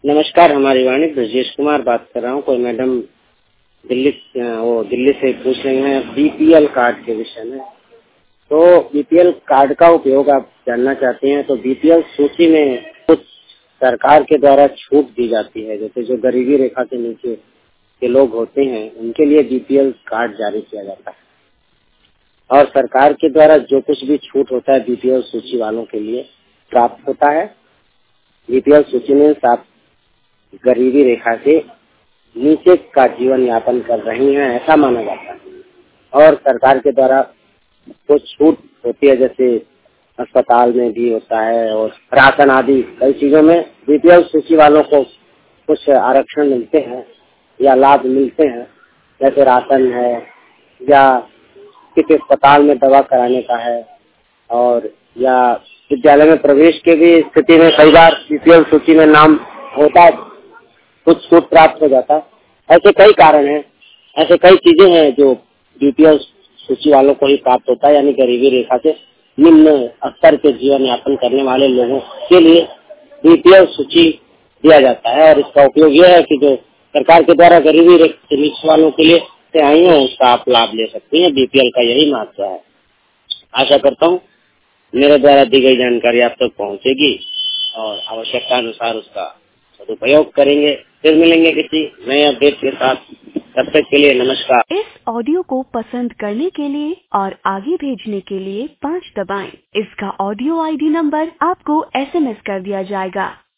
नमस्कार, हमारी वाणी ब्रजेश कुमार बात कर रहा हूँ। कोई मैडम दिल्ली से पूछ रही हैं बीपीएल कार्ड के विषय में। तो बीपीएल कार्ड का उपयोग आप जानना चाहते हैं तो बीपीएल सूची में कुछ सरकार के द्वारा छूट दी जाती है। जैसे जो गरीबी रेखा के नीचे के लोग होते हैं उनके लिए बीपीएल कार्ड जारी किया जाता है और सरकार के द्वारा जो कुछ भी छूट होता है बीपीएल सूची वालों के लिए प्राप्त होता है। बीपीएल सूची में साफ गरीबी रेखा से नीचे का जीवन यापन कर रही हैं ऐसा माना जाता है और सरकार के द्वारा कुछ छूट होती है, जैसे अस्पताल में भी होता है और राशन आदि कई चीजों में बीपीएल सूची वालों को कुछ आरक्षण मिलते हैं या लाभ मिलते हैं, जैसे राशन है या किसी अस्पताल में दवा कराने का है और या विद्यालय में प्रवेश के भी स्थिति में कई बार बीपीएल सूची में नाम होता है, कुछ छूट प्राप्त हो जाता है। ऐसे कई कारण हैं, ऐसे कई चीजें हैं जो बीपीएल सूची वालों को ही प्राप्त होता है, यानी गरीबी रेखा से निम्न स्तर के जीवन यापन करने वाले लोगों के लिए बीपीएल सूची दिया जाता है। और इसका उपयोग यह है कि जो सरकार के द्वारा गरीबी रेखा से नीचे वालों के लिए से आई है उसका आप लाभ ले सकते हैं। बीपीएल का यही महत्व है। आशा करता हूँ मेरे द्वारा दी गई जानकारी आप तक पहुँचेगी और आवश्यकता अनुसार उसका सदुपयोग करेंगे। फिर मिलेंगे किसी नए अपडेट के साथ। तब तक के लिए नमस्कार। इस ऑडियो को पसंद करने के लिए और आगे भेजने के लिए 5 दबाएं। इसका ऑडियो आईडी नंबर आपको एसएमएस कर दिया जाएगा।